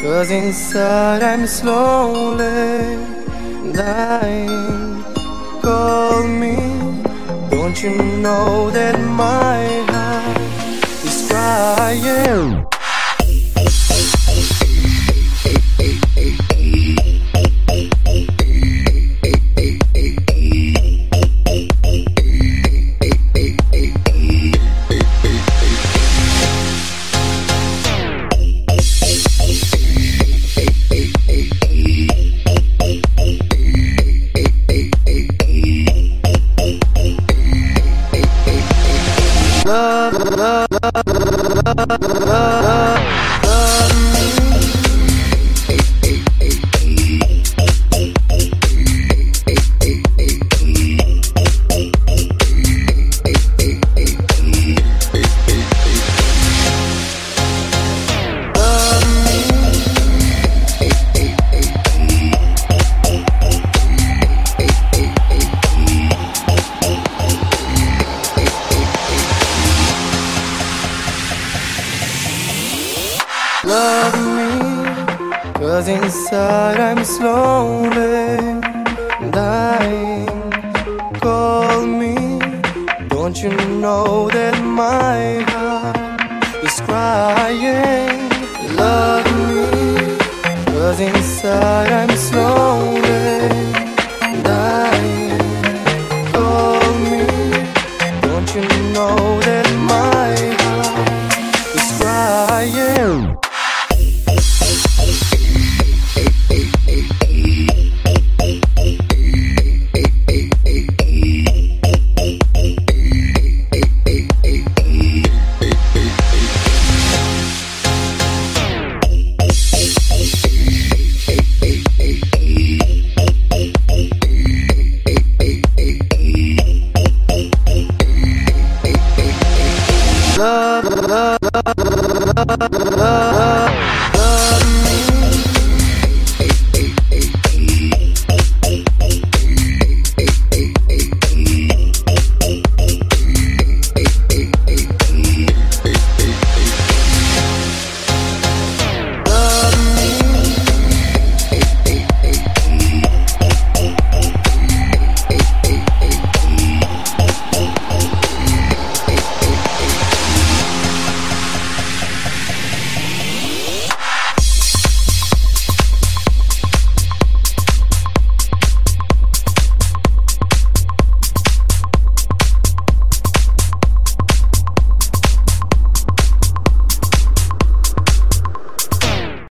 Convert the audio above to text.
'Cause inside I'm slowly dying. Call me, don't you know that my heart is crying? Love, love, love, love, love me. Love me, 'cause inside I'm slowly dying. Call me, don't you know that my heart is crying? Love me, 'cause inside I'm slowly dying. Call me, don't you know that my heart is crying? Love, love, love, love, love.